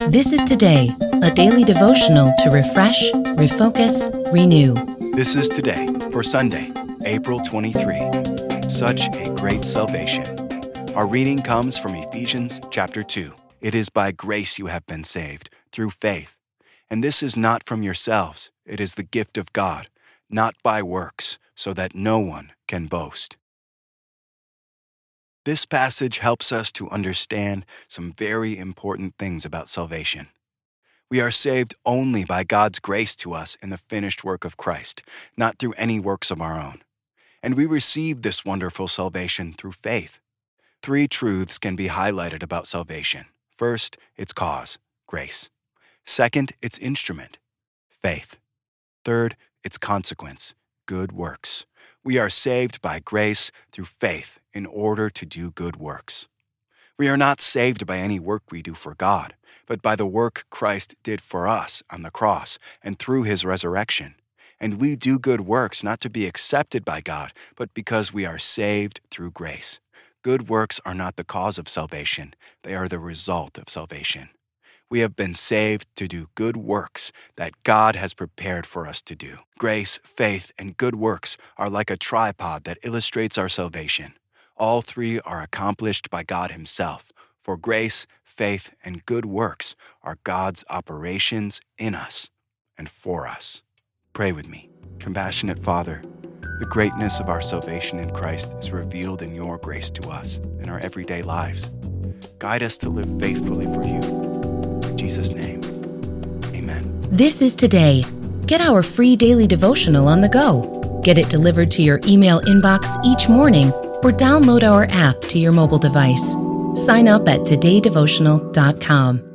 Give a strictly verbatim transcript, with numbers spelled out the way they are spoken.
This is Today, a daily devotional to refresh, refocus, renew. This is Today for Sunday, April twenty-third. Such a great salvation. Our reading comes from Ephesians chapter two. It is by grace you have been saved, through faith. And this is not from yourselves, it is the gift of God, not by works, so that no one can boast. This passage helps us to understand some very important things about salvation. We are saved only by God's grace to us in the finished work of Christ, not through any works of our own. And we receive this wonderful salvation through faith. Three truths can be highlighted about salvation. First, its cause, grace. Second, its instrument, faith. Third, its consequence, good works. We are saved by grace through faith in order to do good works. We are not saved by any work we do for God, but by the work Christ did for us on the cross and through his resurrection. And we do good works not to be accepted by God, but because we are saved through grace. Good works are not the cause of salvation, they are the result of salvation. We have been saved to do good works that God has prepared for us to do. Grace, faith, and good works are like a tripod that illustrates our salvation. All three are accomplished by God himself, for grace, faith, and good works are God's operations in us and for us. Pray with me. Compassionate Father, the greatness of our salvation in Christ is revealed in your grace to us in our everyday lives. Guide us to live faithfully for you. In Jesus' name, amen. This is Today. Get our free daily devotional on the go. Get it delivered to your email inbox each morning or download our app to your mobile device. Sign up at today devotional dot com.